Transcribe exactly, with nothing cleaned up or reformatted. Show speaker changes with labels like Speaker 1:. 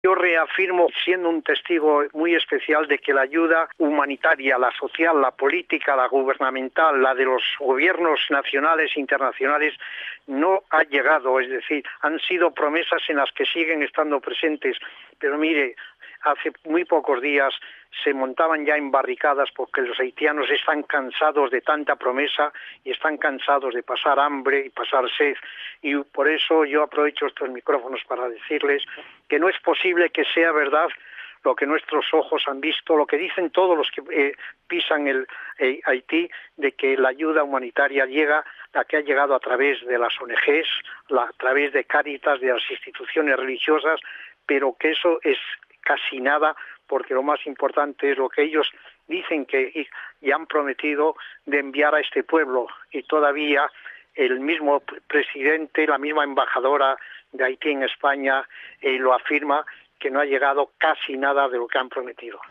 Speaker 1: Yo reafirmo, siendo un testigo muy especial, de que la ayuda humanitaria, la social, la política, la gubernamental, la de los gobiernos nacionales e internacionales, no ha llegado. Es decir, han sido promesas en las que siguen estando presentes. Pero mire, hace muy pocos días se montaban ya en barricadas porque los haitianos están cansados de tanta promesa y están cansados de pasar hambre y pasar sed. Y por eso yo aprovecho estos micrófonos para decirles que no es posible que sea verdad lo que nuestros ojos han visto, lo que dicen todos los que eh, pisan el eh, Haití, de que la ayuda humanitaria llega, la que ha llegado a través de las O N Ges, la, a través de Cáritas, de las instituciones religiosas, pero que eso es casi nada, porque lo más importante es lo que ellos dicen que y, y han prometido de enviar a este pueblo, y todavía el mismo presidente, la misma embajadora de Haití en España eh, lo afirma, que no ha llegado casi nada de lo que han prometido.